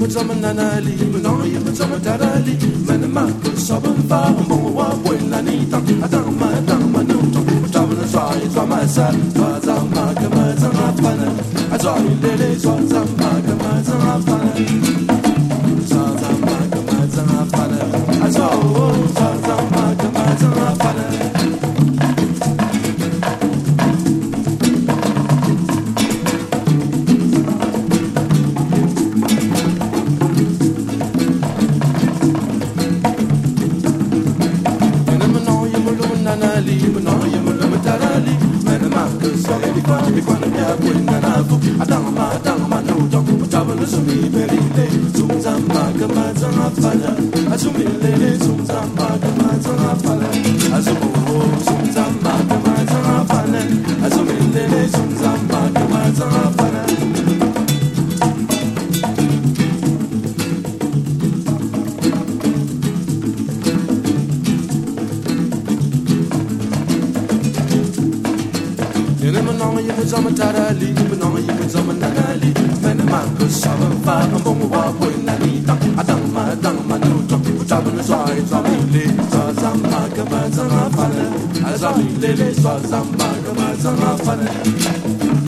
manali, no you tarali, manamaku sabanfa, moa buenanita, adama no, travel try, Zamasa, Zama, Gamazana, I saw you lady, Zama, Gamazana, Zama, Gamazana, I saw Zama, Gamazana. Lele,